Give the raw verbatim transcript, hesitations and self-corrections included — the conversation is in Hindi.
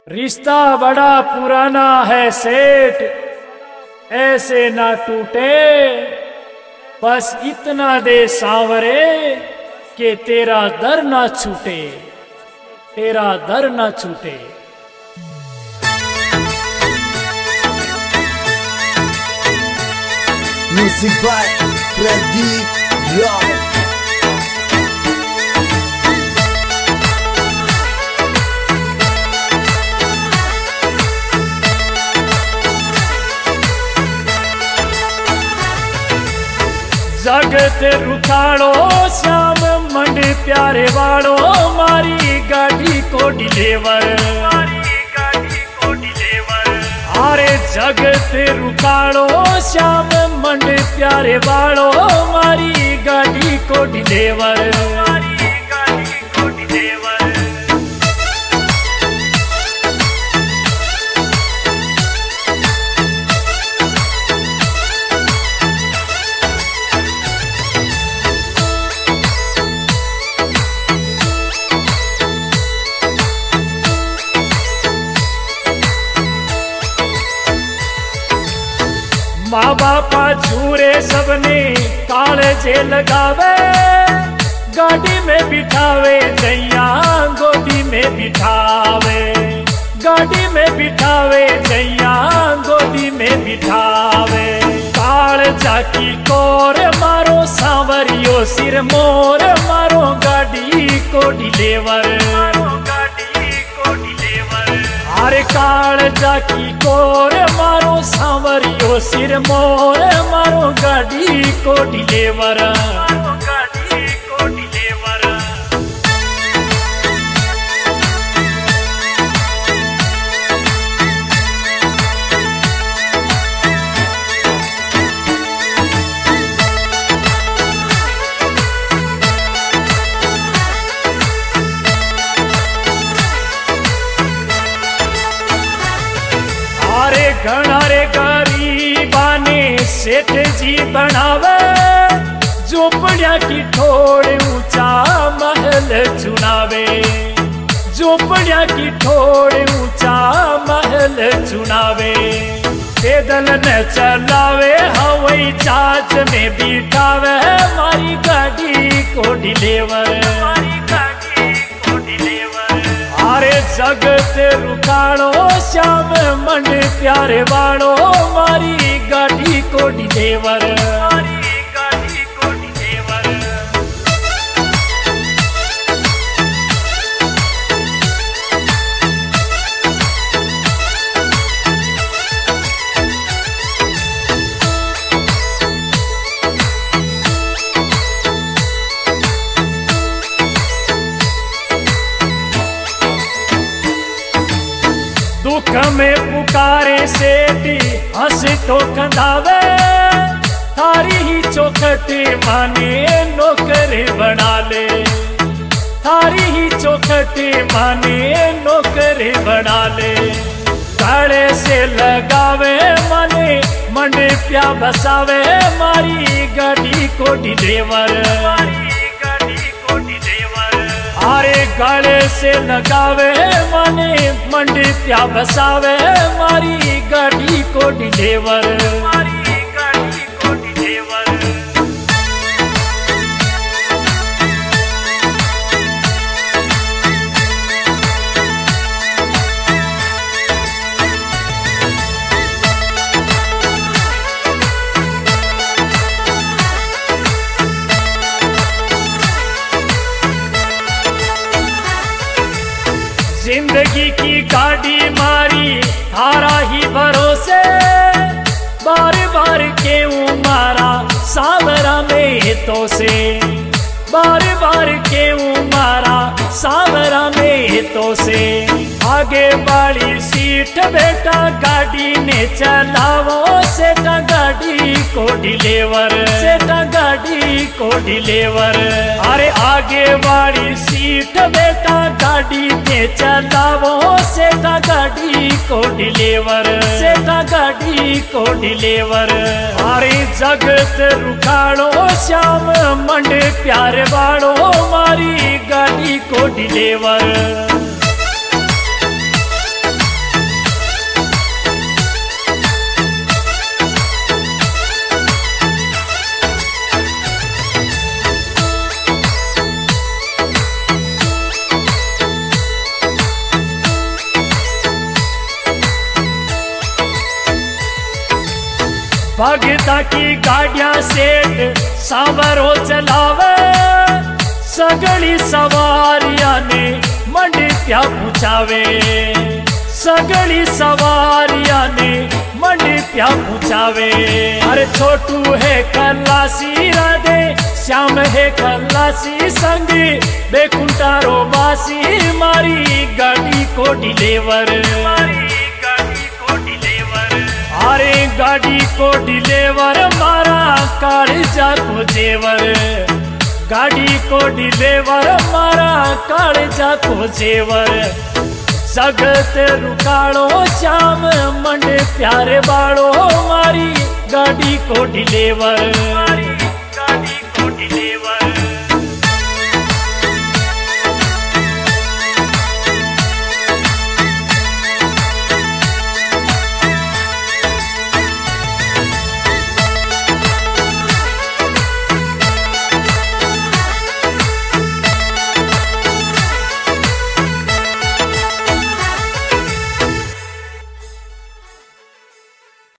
रिश्ता बड़ा पुराना है सेठ, ऐसे ना टूटे। बस इतना दे सांवरे कि तेरा दर ना छूटे, तेरा दर ना छूटे। Music by Pradeep Rao. जगत रुखाड़ो श्याम मंड प्यारे वाड़ो, मारी गाड़ी को डिलेवर, मारी गाड़ी को डिलेवर। अरे जगत रुखाड़ो श्याम मंड प्यारे वाड़ो, मारी गाड़ी को डिलेवर, मारी गाड़ी को डिलेवर। माँ बापा झूरे सबने कालजे लगावे, गाड़ी में बिठावे जैया गोदी में बिठावे, गाड़ी में बिठावे जैया गोदी में बिठावे। काल जाकी कोर मारो सांवरियो सिर मोर, मारो गाड़ी को डिलेवर, मारो गाड़ी को डिलेवर। अरे काल जाकी कोर मारो सांवरियो सिर मोर, मारो गाड़ी को डिलेवर, मारो गाड़ी को डिलेवर। अरे घना रे गरीबाने सेठ जी बनावे, झोपड़िया की ठोड़ ऊंचा महल चुनावे, झोपड़िया की ठोड़ ऊंचा महल चुनावे। पैदल न चलावे हवाई जहाज में बिठावे, मारी गाड़ी को डिलेवर, मारी गाड़ी को डिलेवर। अरे जगत रुखाड़ो श्याम मंड प्यारे वाड़ो, मारी गाड़ी को डिलेवर, मारी गाड़ी को डिलेवर। दुख में पुकारे सेठी हंस तो कंधावे, थारी ही चौखटी माने नौकर बना ले, थारी ही चौखटी माने नौकर बना ले। काले से लगावे माने मंड प्या बसावे, मारी गाड़ी को डिलेवर, मारी गाड़ी को डिलेवर। अरे गले से लगावे माने मंड प्या बसावे, मारी गाड़ी को डिलेवर, मारी गाड़ी को डिलेवर। जिंदगी की गाड़ी मारी थारा ही भरोसे, बार बार क्यों मारा सांवरा में तो से, बार बार क्यों मारा सांवरा में तो से। आगे वाली सीट बेटा गाड़ी ने चलावो, सेटा गाड़ी को डिलेवर, सेटा गाड़ी को डिलेवर। अरे आगे वाली सीट बेटा गाड़ी ने चलावो, सेटा गाड़ी को डिलेवर, सेटा गाड़ी को डिलेवर। अरे जगत रुखाड़ो श्याम मंड प्यारे वाड़ो, मारी गाड़ी को डिलेवर। भगता की गाड़ियां सेठ सांवरो चलावे, सगली सवारियां ने मंडप्या पूछावे, सगली सवारियां ने मंडप्या पूछावे। अरे छोटू है खलासी राधे, श्याम है खलासी संग, बेकुंटारो बासी मारी गाड़ी को डिलीवर, मारी गाड़ी को डिलीवर। अरे गाड़ी को डिलीवर मारा कालजा को जेवर, गाड़ी को डिलीवर मारा कालजा को जेवर। जगत रुकाड़ो श्याम मंड प्यारे बाड़ो मारी गाड़ी को डिलीवर, मारी